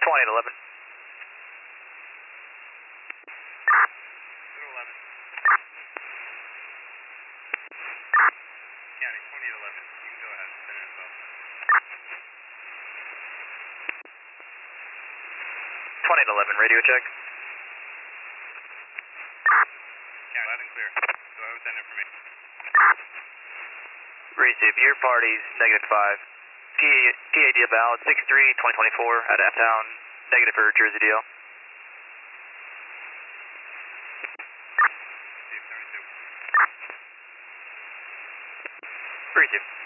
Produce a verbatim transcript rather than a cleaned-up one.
twenty to eleven. eleven. County, twenty to eleven. You can go ahead and spin it as well. twenty to eleven, radio check. County, loud and clear. Go ahead with that information. Receive, your party's negative five. P A D about six three twenty twenty-four at F-Town, negative for Jersey D L. Steve, seventy-two. Receive.